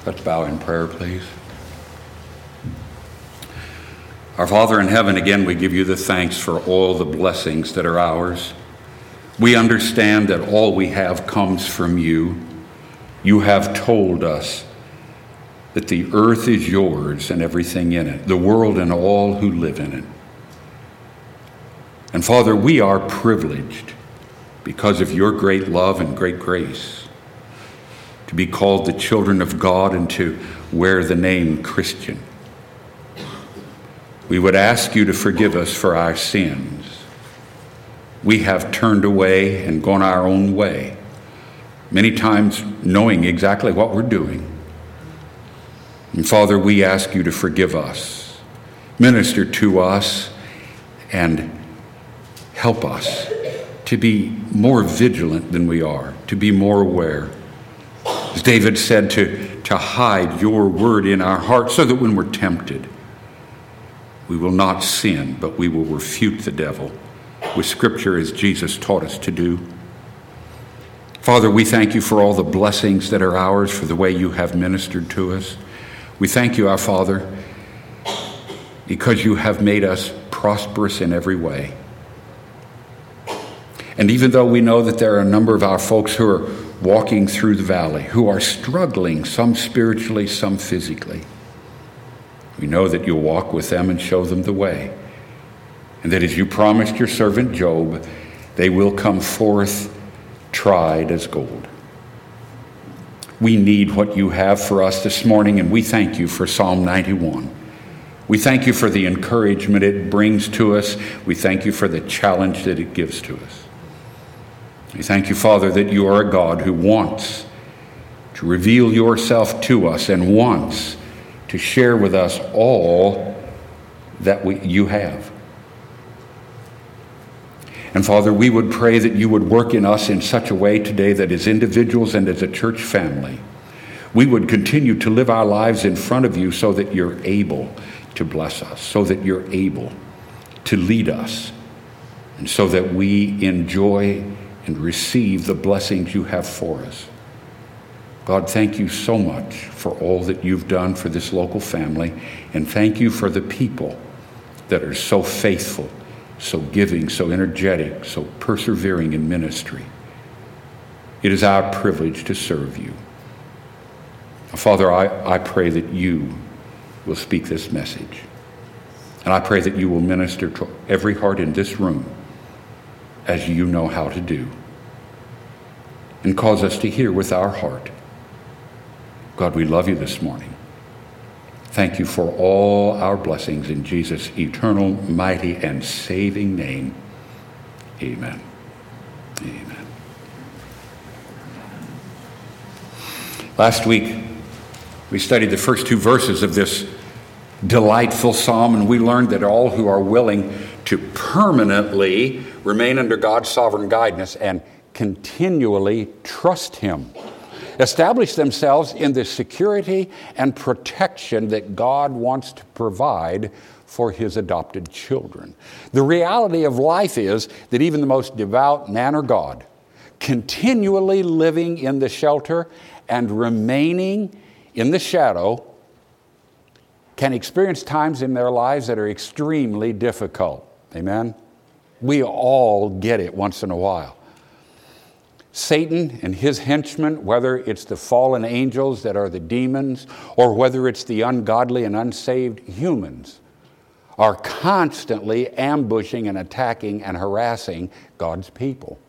Let's bow in prayer, please. Our Father in heaven, again, we give you the thanks for all the blessings that are ours. We understand that all we have comes from you. You have told us that the earth is yours and everything in it, the world and all who live in it. And Father, we are privileged because of your great love and great grace to be called the children of God and to wear the name Christian. We would ask you to forgive us for our sins. We have turned away and gone our own way, many times knowing exactly what we're doing. And Father, we ask you to forgive us, minister to us, and help us to be more vigilant than we are, to be more aware. As David said, to hide your word in our hearts so that when we're tempted, we will not sin, but we will refute the devil with Scripture as Jesus taught us to do. Father, we thank you for all the blessings that are ours, for the way you have ministered to us. We thank you, our Father, because you have made us prosperous in every way. And even though we know that there are a number of our folks who are walking through the valley, who are struggling, some spiritually, some physically, we know that you'll walk with them and show them the way. And that as you promised your servant Job, they will come forth tried as gold. We need what you have for us this morning, and we thank you for Psalm 91. We thank you for the encouragement it brings to us. We thank you for the challenge that it gives to us. We thank you, Father, that you are a God who wants to reveal yourself to us and wants to share with us all that you have. And Father, we would pray that you would work in us in such a way today that as individuals and as a church family, we would continue to live our lives in front of you so that you're able to bless us, so that you're able to lead us, and so that we enjoy and receive the blessings you have for us. God, thank you so much for all that you've done for this local family, and thank you for the people that are so faithful, so giving, so energetic, so persevering in ministry. It is our privilege to serve you. Father, I pray that you will speak this message, and I pray that you will minister to every heart in this room as you know how to do, and cause us to hear with our heart. God, we love you this morning. Thank you for all our blessings in Jesus' eternal, mighty, and saving name. Amen. Amen. Last week, we studied the first two verses of this delightful psalm, and we learned that all who are willing to permanently remain under God's sovereign guidance and continually trust him establish themselves in the security and protection that God wants to provide for his adopted children. The reality of life is that even the most devout man or God, continually living in the shelter and remaining in the shadow, can experience times in their lives that are extremely difficult. Amen? We all get it once in a while. Satan and his henchmen, whether it's the fallen angels that are the demons, or whether it's the ungodly and unsaved humans, are constantly ambushing and attacking and harassing God's people.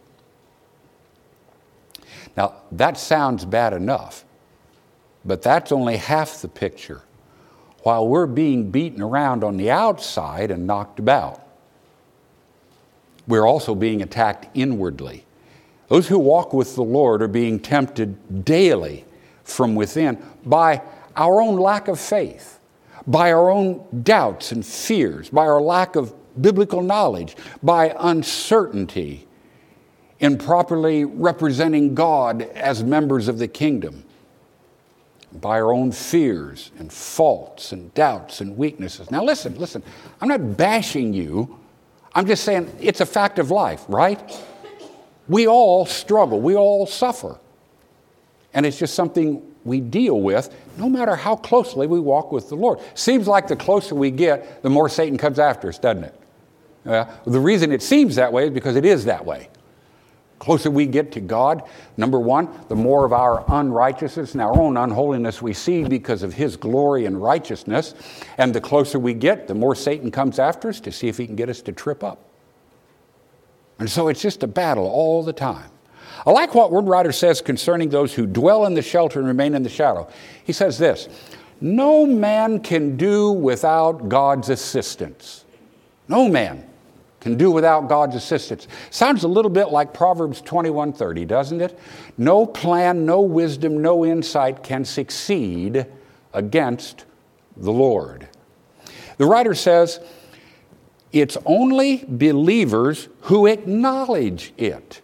Now, that sounds bad enough, but that's only half the picture. While we're being beaten around on the outside and knocked about, we're also being attacked inwardly. Those who walk with the Lord are being tempted daily from within by our own lack of faith, by our own doubts and fears, by our lack of biblical knowledge, by uncertainty in properly representing God as members of the kingdom, by our own fears and faults and doubts and weaknesses. Now listen, I'm not bashing you. I'm just saying it's a fact of life, right? We all struggle. We all suffer. And it's just something we deal with no matter how closely we walk with the Lord. Seems like the closer we get, the more Satan comes after us, doesn't it? The reason it seems that way is because it is that way. Closer we get to God, number one, the more of our unrighteousness and our own unholiness we see because of His glory and righteousness. And the closer we get, the more Satan comes after us to see if he can get us to trip up. And so it's just a battle all the time. I like what one writer says concerning those who dwell in the shelter and remain in the shadow. He says this, no man can do without God's assistance. No man can do without God's assistance. Sounds a little bit like Proverbs 21:30, doesn't it? No plan, no wisdom, no insight can succeed against the Lord. The writer says, it's only believers who acknowledge it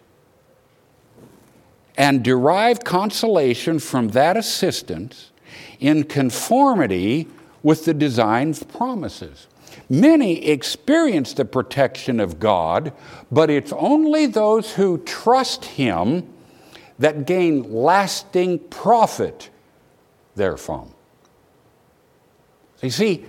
and derive consolation from that assistance in conformity with the design's promises. Many experience the protection of God, but it's only those who trust Him that gain lasting profit therefrom. So you see,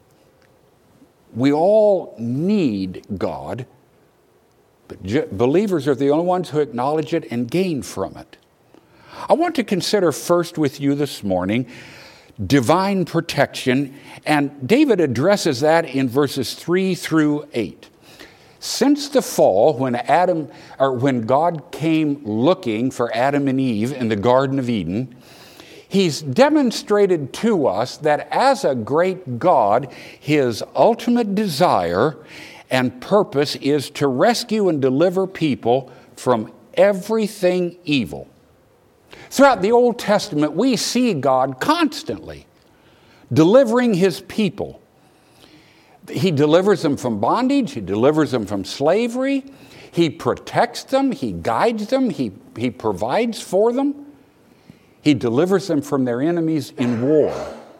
we all need God, but believers are the only ones who acknowledge it and gain from it. I want to consider first with you this morning divine protection, and David addresses that in verses 3 through 8. Since the fall, when God came looking for Adam and Eve in the Garden of Eden, He's demonstrated to us that as a great God, His ultimate desire and purpose is to rescue and deliver people from everything evil. Throughout the Old Testament, we see God constantly delivering His people. He delivers them from bondage. He delivers them from slavery. He protects them. He guides them. He provides for them. He delivers them from their enemies in war.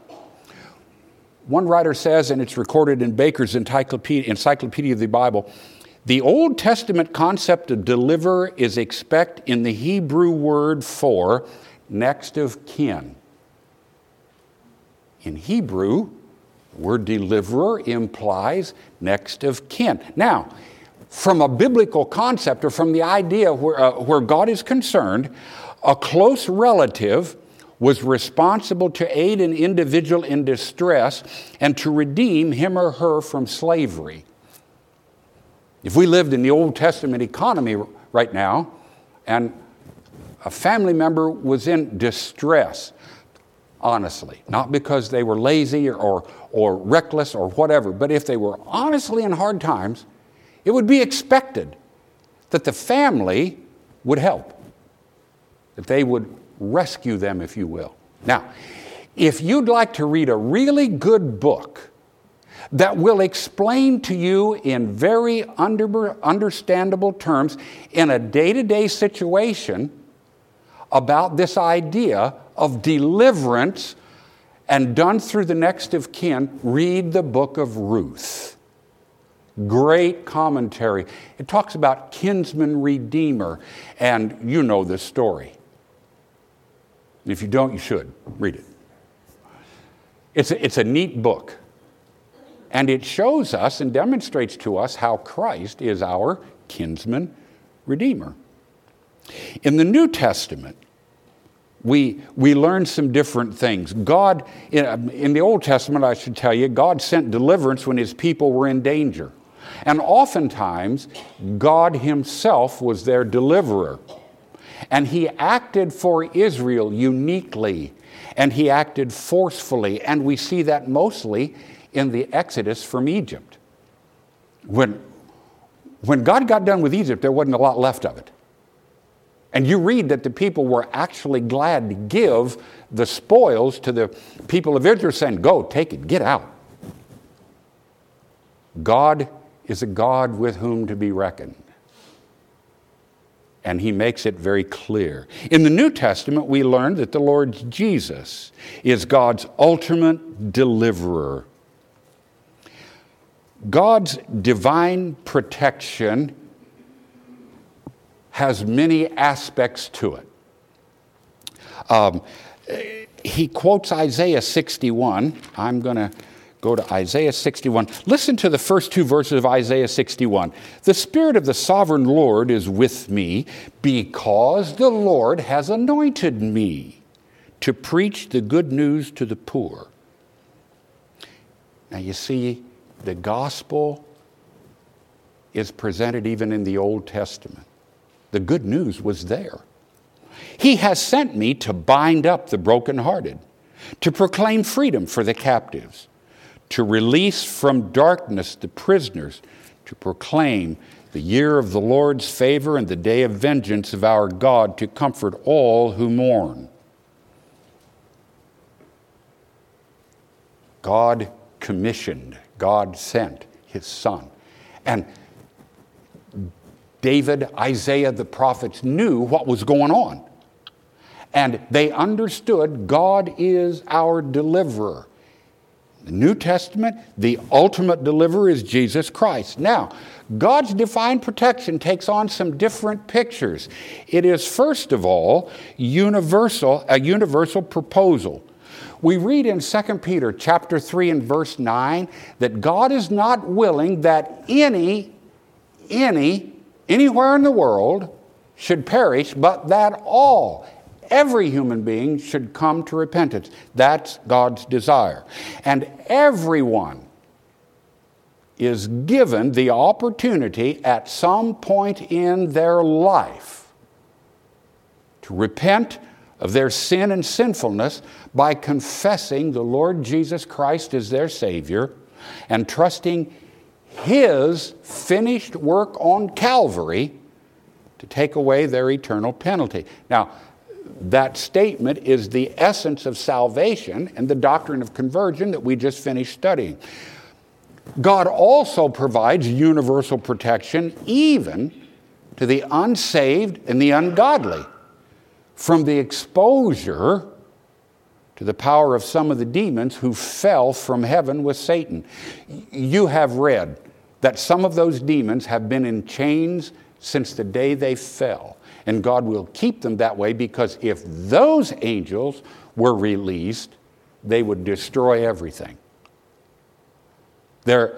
One writer says, and it's recorded in Baker's Encyclopedia of the Bible, the Old Testament concept of deliver is expect in the Hebrew word for next of kin. In Hebrew, the word deliverer implies next of kin. Now, from a biblical concept or from the idea where God is concerned, a close relative was responsible to aid an individual in distress and to redeem him or her from slavery. If we lived in the Old Testament economy right now and a family member was in distress, honestly, not because they were lazy or reckless or whatever, but if they were honestly in hard times, it would be expected that the family would help, that they would rescue them, if you will. Now, if you'd like to read a really good book that will explain to you in very understandable terms in a day-to-day situation about this idea of deliverance and done through the next of kin, read the book of Ruth. Great commentary. It talks about kinsman redeemer, and you know this story. If you don't, you should read it. It's a neat book. And it shows us and demonstrates to us how Christ is our kinsman redeemer. In the New Testament, we learn some different things. God, in the Old Testament, I should tell you, God sent deliverance when His people were in danger. And oftentimes, God Himself was their deliverer. And He acted for Israel uniquely, and He acted forcefully, and we see that mostly in the Exodus from Egypt. When God got done with Egypt, there wasn't a lot left of it. And you read that the people were actually glad to give the spoils to the people of Israel, saying, go, take it, get out. God is a God with whom to be reckoned. And He makes it very clear. In the New Testament, we learn that the Lord Jesus is God's ultimate deliverer. God's divine protection has many aspects to it. He quotes Isaiah 61. I'm going to go to Isaiah 61. Listen to the first two verses of Isaiah 61. The Spirit of the sovereign Lord is with me because the Lord has anointed me to preach the good news to the poor. Now you see, the gospel is presented even in the Old Testament. The good news was there. He has sent me to bind up the brokenhearted, to proclaim freedom for the captives, to release from darkness the prisoners, to proclaim the year of the Lord's favor and the day of vengeance of our God, to comfort all who mourn. God commissioned, God sent his Son. And David, Isaiah, the prophets knew what was going on. And they understood God is our deliverer. The New Testament, the ultimate deliverer is Jesus Christ. Now, God's divine protection takes on some different pictures. It is, first of all, a universal proposal. We read in 2 Peter chapter 3 and verse 9 that God is not willing that anywhere in the world should perish, but that every human being should come to repentance. That's God's desire. And everyone is given the opportunity at some point in their life to repent of their sin and sinfulness by confessing the Lord Jesus Christ as their Savior and trusting his finished work on Calvary to take away their eternal penalty. Now, that statement is the essence of salvation and the doctrine of conversion that we just finished studying. God also provides universal protection even to the unsaved and the ungodly from the exposure to the power of some of the demons who fell from heaven with Satan. You have read that some of those demons have been in chains since the day they fell. And God will keep them that way because if those angels were released, they would destroy everything. They're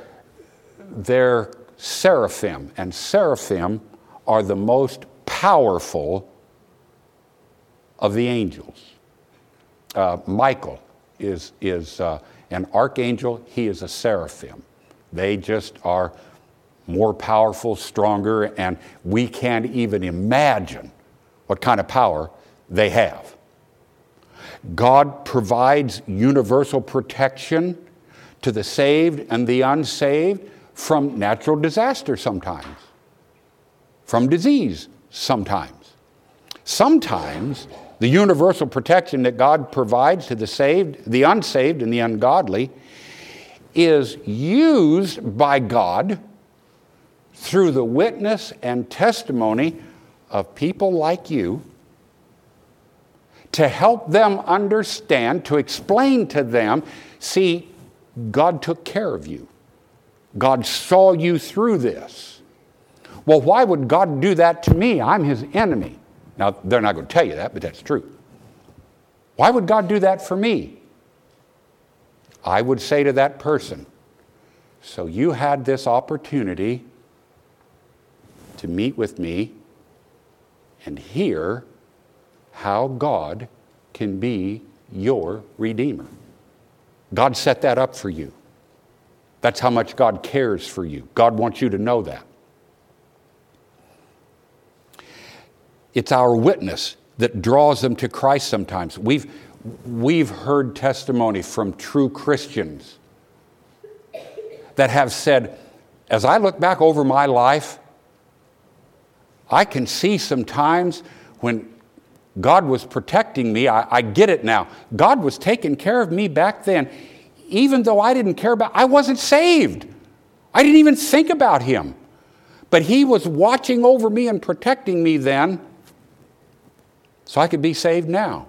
seraphim, and seraphim are the most powerful of the angels. Michael is an archangel. He is a seraphim. They just are more powerful, stronger, and we can't even imagine what kind of power they have. God provides universal protection to the saved and the unsaved from natural disaster sometimes, from disease sometimes. Sometimes the universal protection that God provides to the saved, the unsaved, and the ungodly is used by God through the witness and testimony of people like you to help them understand, to explain to them, see, God took care of you. God saw you through this. Well, why would God do that to me? I'm his enemy. Now, they're not going to tell you that, but that's true. Why would God do that for me? I would say to that person, so you had this opportunity to meet with me and hear how God can be your Redeemer. God set that up for you. That's how much God cares for you. God wants you to know that. It's our witness that draws them to Christ sometimes. We've heard testimony from true Christians that have said, as I look back over my life, I can see some times when God was protecting me. I get it now. God was taking care of me back then. Even though I didn't care about, I wasn't saved. I didn't even think about him. But he was watching over me and protecting me then so I could be saved now.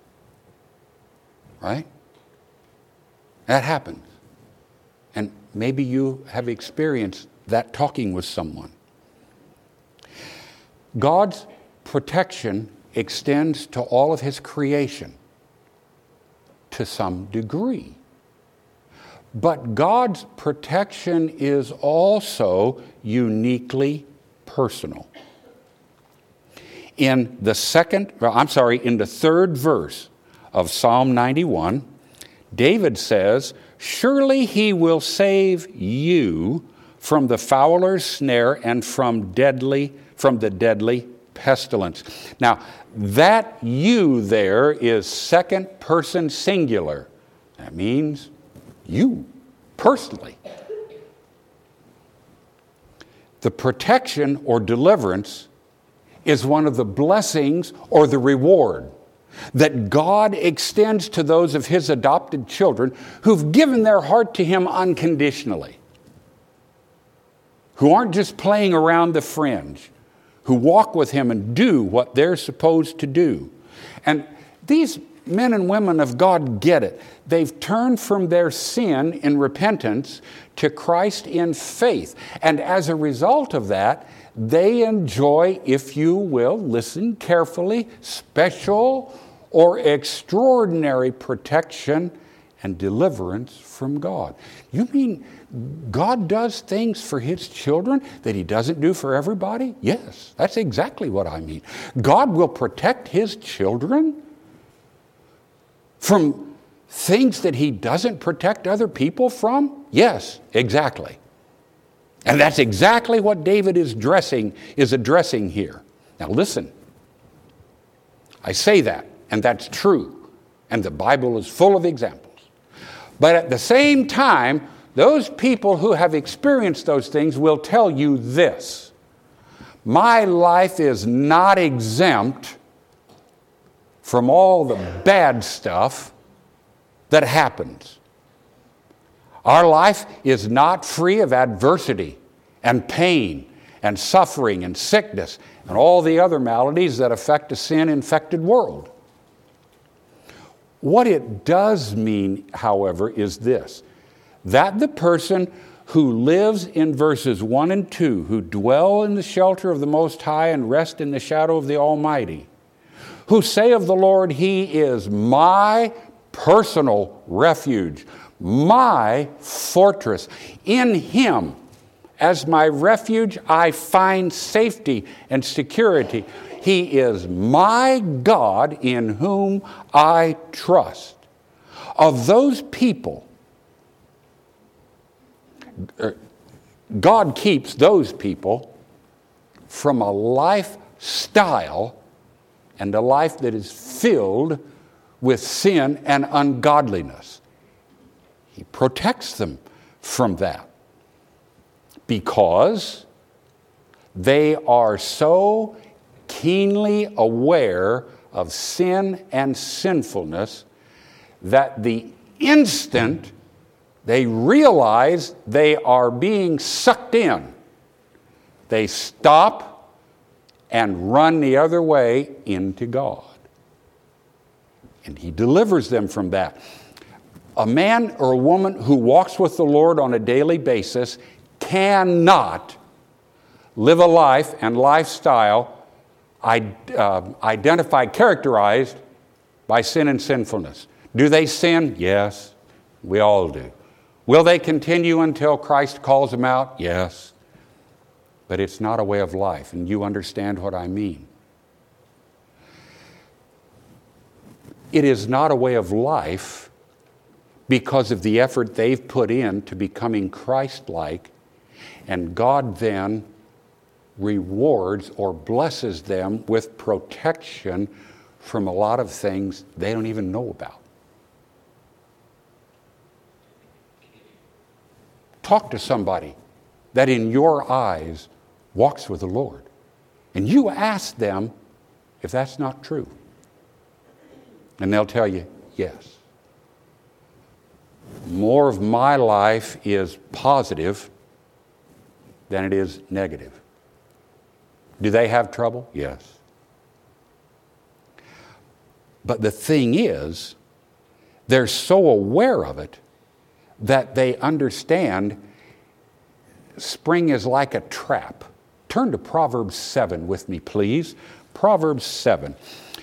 Right? That happens. And maybe you have experienced that talking with someone. God's protection extends to all of his creation to some degree. But God's protection is also uniquely personal. In the third verse of Psalm 91, David says, "Surely he will save you from the fowler's snare and from the deadly pestilence." Now, that "you" there is second person singular. That means you, personally. The protection or deliverance is one of the blessings or the reward that God extends to those of his adopted children who've given their heart to him unconditionally, who aren't just playing around the fringe, who walk with him and do what they're supposed to do. And these men and women of God get it. They've turned from their sin in repentance to Christ in faith. And as a result of that, they enjoy, if you will, listen carefully, special or extraordinary protection and deliverance from God. You mean God does things for his children that he doesn't do for everybody? Yes, that's exactly what I mean. God will protect his children from things that he doesn't protect other people from? Yes, exactly. And that's exactly what David is addressing here. Now listen, I say that, and that's true, and the Bible is full of examples. But at the same time, those people who have experienced those things will tell you this: my life is not exempt from all the bad stuff that happens. Our life is not free of adversity and pain and suffering and sickness and all the other maladies that affect a sin-infected world. What it does mean, however, is this: that the person who lives in verses 1 and 2, who dwell in the shelter of the Most High and rest in the shadow of the Almighty, who say of the Lord, he is my personal refuge, my fortress. In him, as my refuge, I find safety and security. He is my God in whom I trust. Of those people, God keeps those people from a lifestyle and a life that is filled with sin and ungodliness. He protects them from that because they are so keenly aware of sin and sinfulness that the instant they realize they are being sucked in, they stop and run the other way into God. And he delivers them from that. A man or a woman who walks with the Lord on a daily basis cannot live a life and lifestyle characterized by sin and sinfulness. Do they sin? Yes, we all do. Will they continue until Christ calls them out? Yes. But it's not a way of life, and you understand what I mean. It is not a way of life because of the effort they've put in to becoming Christ-like, and God then rewards or blesses them with protection from a lot of things they don't even know about. Talk to somebody that in your eyes walks with the Lord, and you ask them if that's not true. And they'll tell you, yes. More of my life is positive than it is negative. Do they have trouble? Yes. But the thing is, they're so aware of it that they understand spring is like a trap. Turn to Proverbs 7 with me, please. Proverbs 7.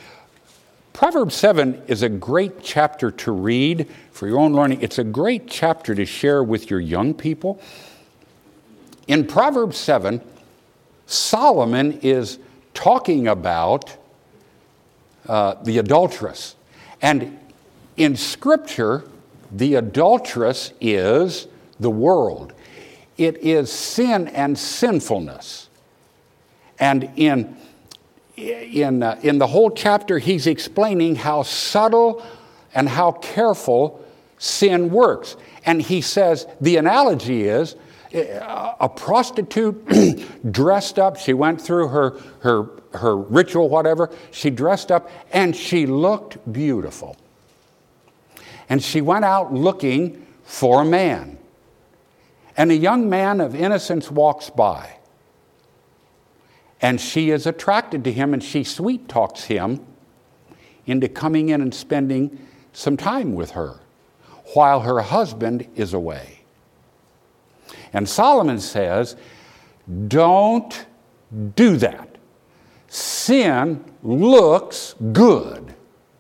Proverbs 7 is a great chapter to read for your own learning. It's a great chapter to share with your young people. In Proverbs 7, Solomon is talking about the adulteress. And in Scripture, the adulteress is the world. It is sin and sinfulness. And in the whole chapter, he's explaining how subtle and how careful sin works. And he says the analogy is a prostitute dressed up. She went through her ritual, whatever. She dressed up and she looked beautiful. And she went out looking for a man. And a young man of innocence walks by. And she is attracted to him, and she sweet talks him into coming in and spending some time with her while her husband is away. And Solomon says, don't do that. Sin looks good.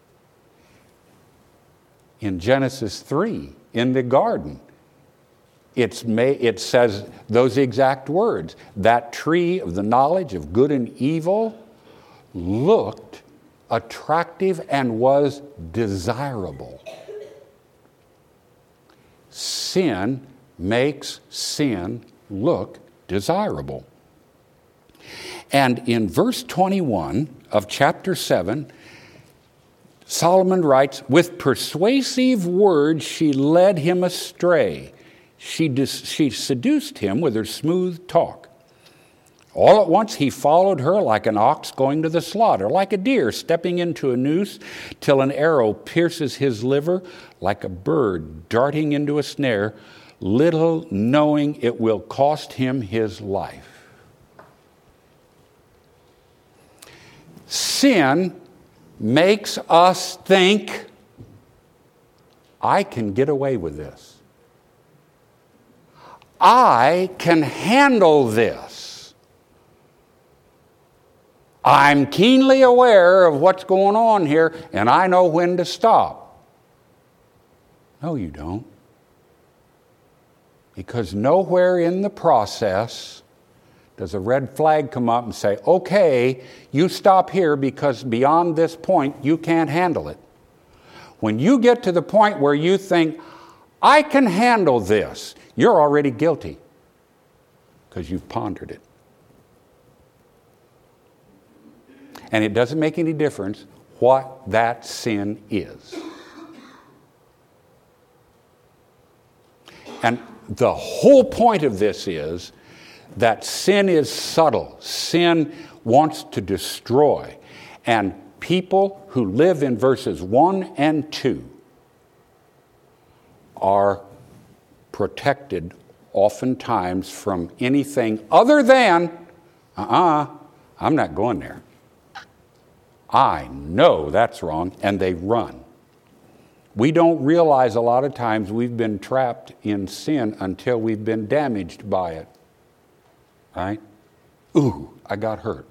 In Genesis 3, in the garden, it says those exact words. That tree of the knowledge of good and evil looked attractive and was desirable. Sin makes sin look desirable. And in verse 21 of chapter 7, Solomon writes, with persuasive words she led him astray. She seduced him with her smooth talk. All at once he followed her like an ox going to the slaughter, like a deer stepping into a noose, till an arrow pierces his liver, like a bird darting into a snare, little knowing it will cost him his life. Sin makes us think, I can get away with this. I can handle this. I'm keenly aware of what's going on here, and I know when to stop. No, you don't. Because nowhere in the process does a red flag come up and say, okay, you stop here because beyond this point, you can't handle it. When you get to the point where you think, I can handle this, you're already guilty because you've pondered it. And it doesn't make any difference what that sin is. And the whole point of this is that sin is subtle. Sin wants to destroy. And people who live in verses 1 and 2 are protected oftentimes from anything other than, I'm not going there. I know that's wrong, and they run. We don't realize a lot of times we've been trapped in sin until we've been damaged by it. Right? Ooh, I got hurt.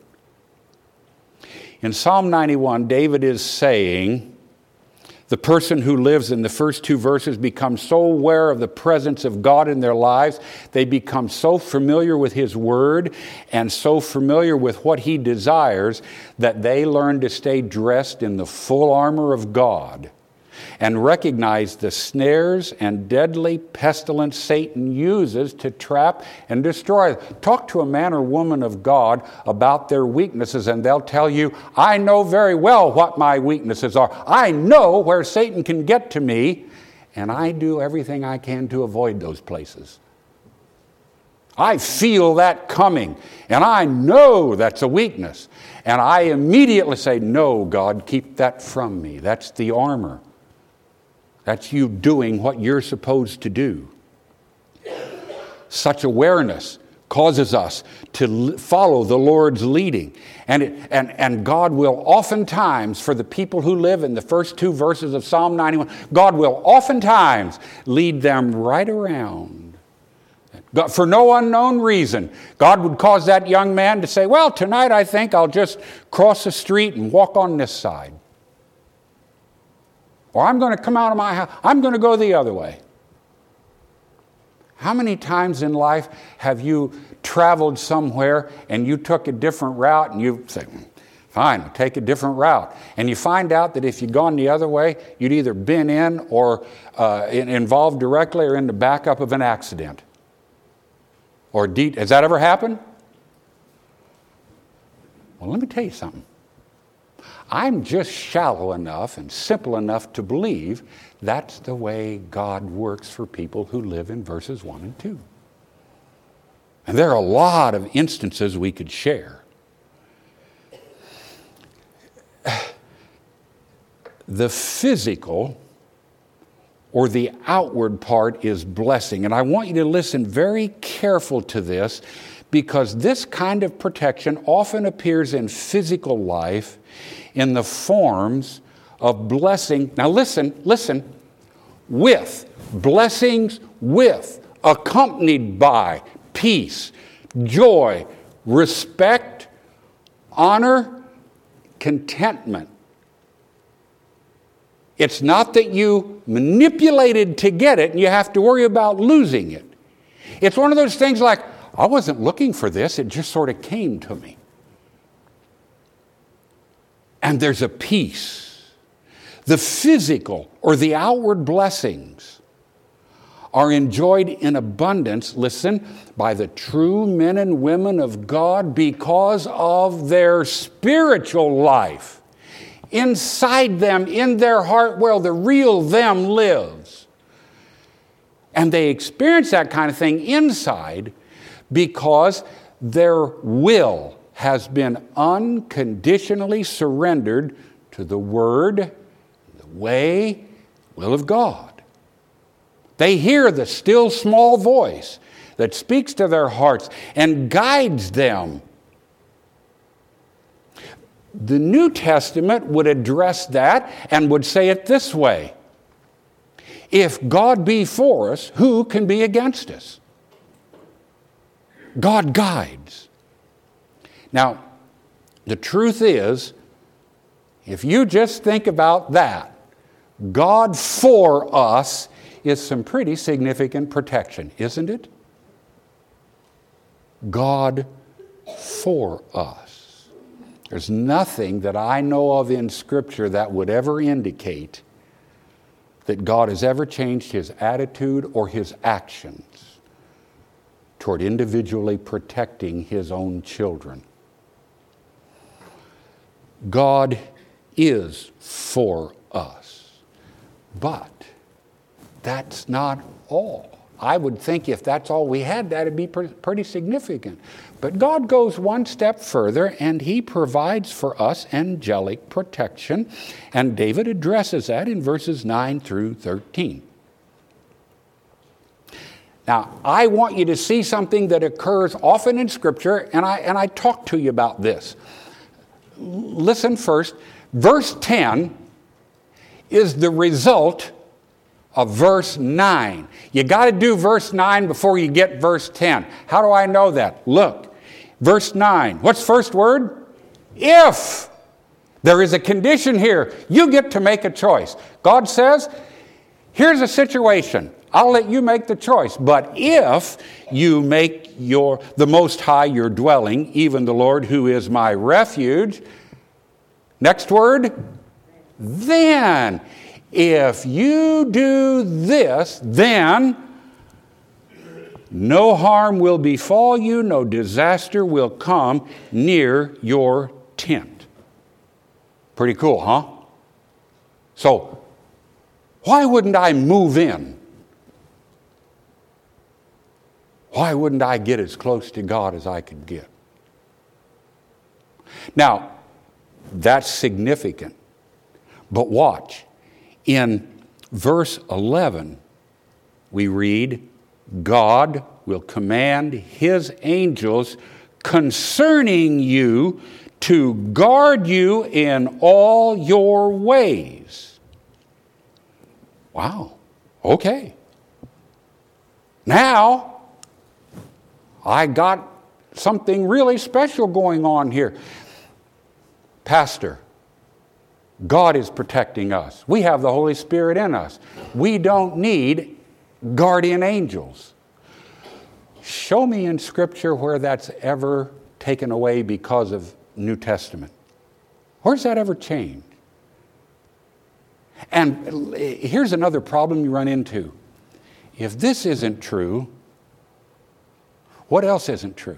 In Psalm 91, David is saying, the person who lives in the first two verses becomes so aware of the presence of God in their lives, they become so familiar with His Word and so familiar with what He desires that they learn to stay dressed in the full armor of God and recognize the snares and deadly pestilence Satan uses to trap and destroy. Talk to a man or woman of God about their weaknesses and they'll tell you, I know very well what my weaknesses are. I know where Satan can get to me, and I do everything I can to avoid those places. I feel that coming, and I know that's a weakness. And I immediately say, no, God, keep that from me. That's the armor. That's you doing what you're supposed to do. Such awareness causes us to follow the Lord's leading. And God will oftentimes, for the people who live in the first two verses of Psalm 91, God will oftentimes lead them right around. God, for no unknown reason, God would cause that young man to say, well, tonight I think I'll just cross the street and walk on this side. Or I'm going to come out of my house. I'm going to go the other way. How many times in life have you traveled somewhere and you took a different route and you say, fine, I'll take a different route. And you find out that if you'd gone the other way, you'd either been in or involved directly or in the backup of an accident. Has that ever happened? Well, let me tell you something. I'm just shallow enough and simple enough to believe that's the way God works for people who live in verses 1 and 2. And there are a lot of instances we could share. The physical or the outward part is blessing. And I want you to listen very careful to this, because this kind of protection often appears in physical life in the forms of blessing. Now listen, accompanied by peace, joy, respect, honor, contentment. It's not that you manipulated to get it and you have to worry about losing it. It's one of those things like, I wasn't looking for this, it just sort of came to me. And there's a peace. The physical or the outward blessings are enjoyed in abundance, listen, by the true men and women of God because of their spiritual life. Inside them, in their heart, well, the real them lives. And they experience that kind of thing inside because their will has been unconditionally surrendered to the Word, the way, will of God. They hear the still small voice that speaks to their hearts and guides them. The New Testament would address that and would say it this way: if God be for us, who can be against us? God guides. Now, the truth is, if you just think about that, God for us is some pretty significant protection, isn't it? God for us. There's nothing that I know of in Scripture that would ever indicate that God has ever changed His attitude or His actions toward individually protecting His own children. God is for us. But that's not all. I would think if that's all we had, that'd be pretty significant. But God goes one step further, and He provides for us angelic protection. And David addresses that in verses 9 through 13. Now, I want you to see something that occurs often in Scripture, and I talk to you about this. Listen first. Verse 10 is the result of verse 9. You got to do verse 9 before you get verse 10. How do I know that? Look, verse 9. What's the first word? If. There is a condition here. You get to make a choice. God says, here's a situation. I'll let you make the choice. But if you make the Most High your dwelling, even the Lord who is my refuge. Next word, then. If you do this, then no harm will befall you, no disaster will come near your tent. Pretty cool, huh? So, why wouldn't I move in? Why wouldn't I get as close to God as I could get? Now, that's significant. But watch. In verse 11, we read, God will command His angels concerning you to guard you in all your ways. Wow. Okay. Now, I got something really special going on here. Pastor, God is protecting us. We have the Holy Spirit in us. We don't need guardian angels. Show me in Scripture where that's ever taken away because of New Testament. Where's that ever changed? And here's another problem you run into. If this isn't true, what else isn't true?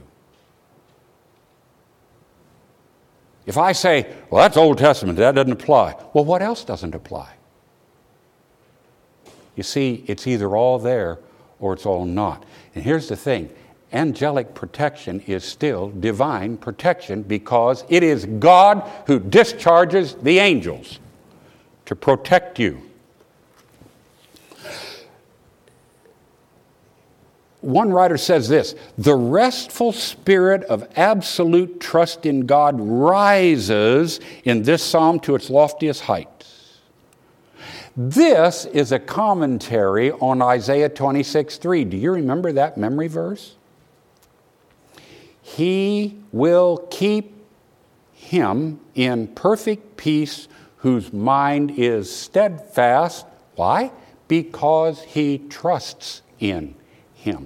If I say, well, that's Old Testament, that doesn't apply. Well, what else doesn't apply? You see, it's either all there or it's all not. And here's the thing. Angelic protection is still divine protection because it is God who discharges the angels to protect you. One writer says this, the restful spirit of absolute trust in God rises in this psalm to its loftiest heights. This is a commentary on Isaiah 26:3. Do you remember that memory verse? He will keep him in perfect peace whose mind is steadfast. Why? Because he trusts in him.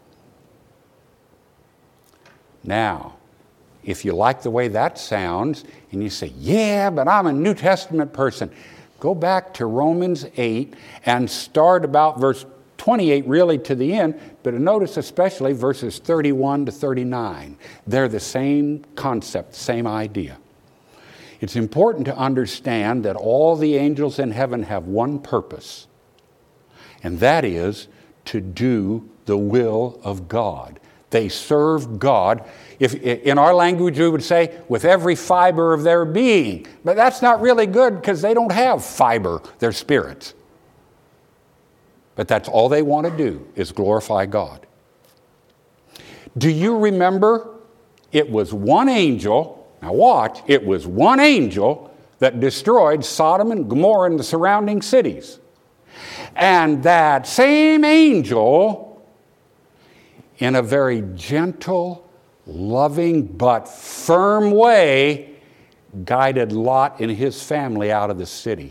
Now, if you like the way that sounds, and you say, yeah, but I'm a New Testament person, go back to Romans 8 and start about verse 28 really to the end, but notice especially verses 31 to 39. They're the same concept, same idea. It's important to understand that all the angels in heaven have one purpose, and that is to do the will of God. They serve God. If in our language we would say, with every fiber of their being. But that's not really good because they don't have fiber, they're spirits. But that's all they want to do is glorify God. Do you remember it was one angel, now watch, it was one angel that destroyed Sodom and Gomorrah and the surrounding cities. And that same angel, in a very gentle, loving, but firm way, guided Lot and his family out of the city.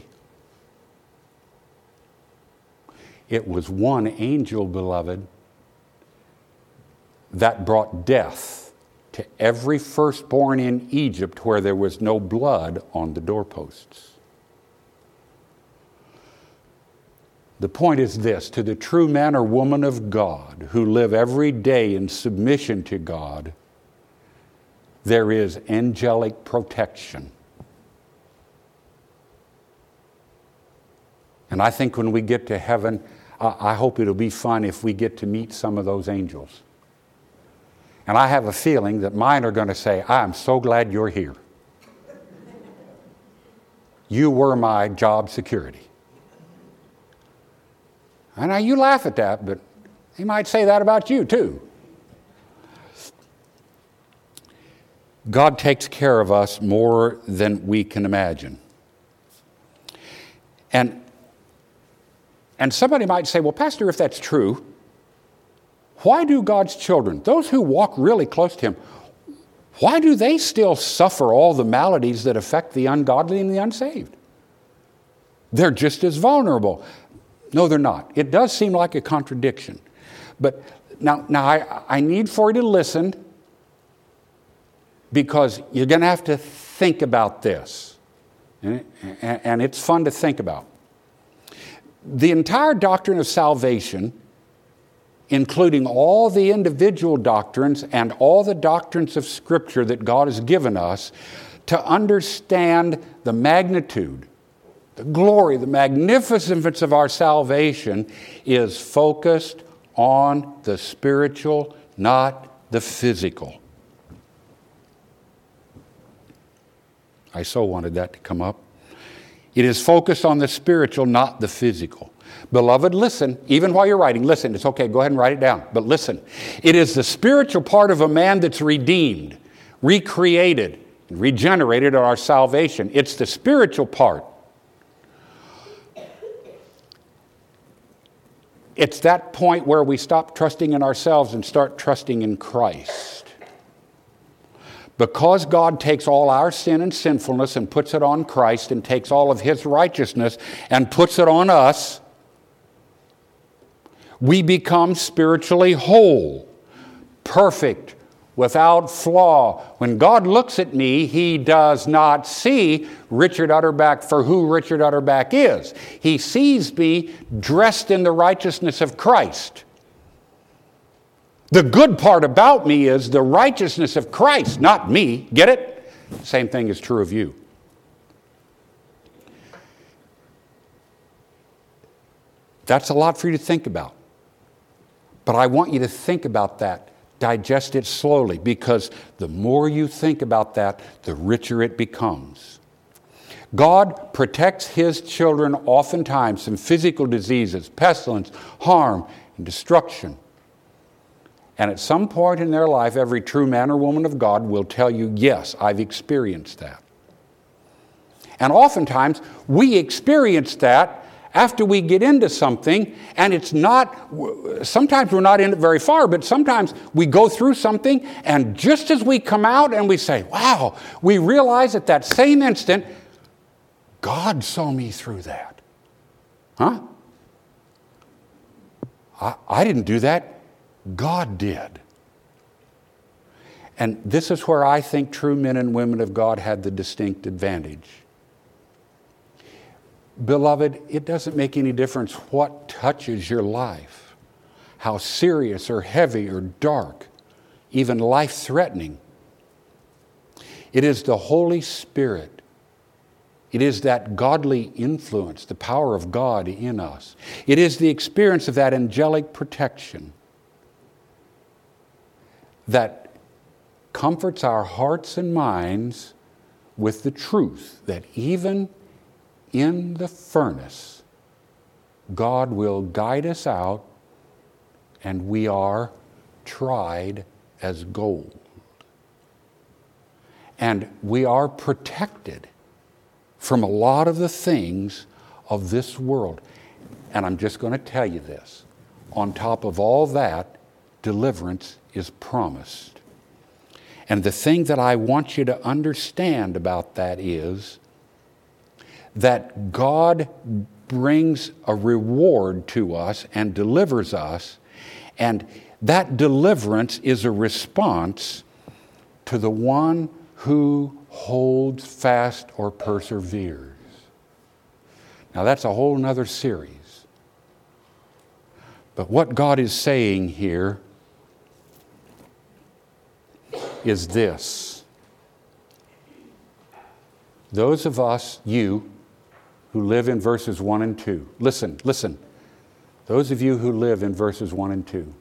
It was one angel, beloved, that brought death to every firstborn in Egypt where there was no blood on the doorposts. The point is this, to the true man or woman of God who live every day in submission to God, there is angelic protection. And I think when we get to heaven, I hope it'll be fun if we get to meet some of those angels. And I have a feeling that mine are going to say, I'm so glad you're here. You were my job security. I know you laugh at that, but he might say that about you too. God takes care of us more than we can imagine. And somebody might say, well, Pastor, if that's true, why do God's children, those who walk really close to Him, why do they still suffer all the maladies that affect the ungodly and the unsaved? They're just as vulnerable. No, they're not. It does seem like a contradiction. But now I need for you to listen because you're going to have to think about this. And it's fun to think about. The entire doctrine of salvation, including all the individual doctrines and all the doctrines of Scripture that God has given us to understand the magnitude, the glory, the magnificence of our salvation is focused on the spiritual, not the physical. I so wanted that to come up. It is focused on the spiritual, not the physical. Beloved, listen, even while you're writing, listen, it's okay, go ahead and write it down, but listen. It is the spiritual part of a man that's redeemed, recreated, regenerated at our salvation. It's the spiritual part. It's that point where we stop trusting in ourselves and start trusting in Christ. Because God takes all our sin and sinfulness and puts it on Christ and takes all of His righteousness and puts it on us, we become spiritually whole, perfect, without flaw. When God looks at me, He does not see Richard Utterback for who Richard Utterback is. He sees me dressed in the righteousness of Christ. The good part about me is the righteousness of Christ, not me. Get it? Same thing is true of you. That's a lot for you to think about. But I want you to think about that. Digest it slowly, because the more you think about that, the richer it becomes. God protects His children oftentimes from physical diseases, pestilence, harm, and destruction. And at some point in their life, every true man or woman of God will tell you, yes, I've experienced that. And oftentimes, we experience that after we get into something, and it's not, sometimes we're not in it very far, but sometimes we go through something, and just as we come out and we say, wow, we realize at that same instant, God saw me through that. Huh? I didn't do that. God did. And this is where I think true men and women of God had the distinct advantage. Beloved, it doesn't make any difference what touches your life, how serious or heavy or dark, even life-threatening. It is the Holy Spirit. It is that godly influence, the power of God in us. It is the experience of that angelic protection that comforts our hearts and minds with the truth that even in the furnace, God will guide us out, and we are tried as gold. And we are protected from a lot of the things of this world. And I'm just going to tell you this. On top of all that, deliverance is promised. And the thing that I want you to understand about that is that God brings a reward to us and delivers us, and that deliverance is a response to the one who holds fast or perseveres. Now that's a whole nother series. But what God is saying here is this. Those of us, you, who live in verses 1 and 2. Listen. Those of you who live in verses 1 and 2.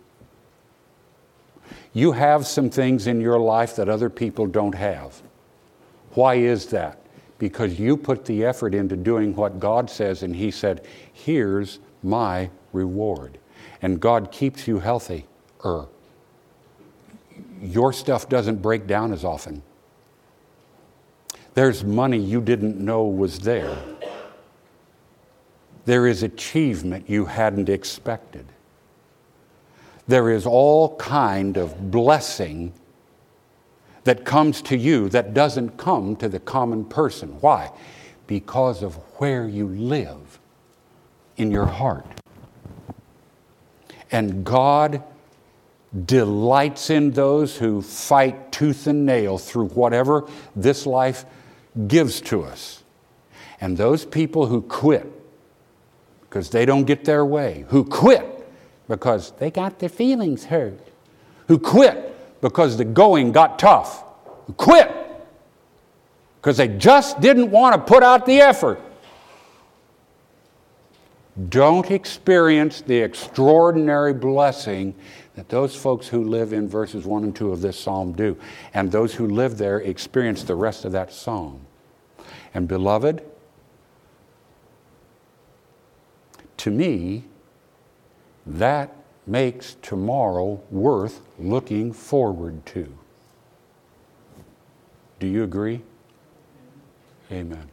You have some things in your life that other people don't have. Why is that? Because you put the effort into doing what God says, and He said, here's my reward. And God keeps you healthy. Your stuff doesn't break down as often. There's money you didn't know was there. There is achievement you hadn't expected. There is all kind of blessing that comes to you that doesn't come to the common person. Why? Because of where you live in your heart. And God delights in those who fight tooth and nail through whatever this life gives to us. And those people who quit because they don't get their way, who quit because they got their feelings hurt, who quit because the going got tough, who quit because they just didn't want to put out the effort, don't experience the extraordinary blessing that those folks who live in verses 1 and 2 of this psalm do. And those who live there experience the rest of that psalm. And beloved, to me, that makes tomorrow worth looking forward to. Do you agree? Amen.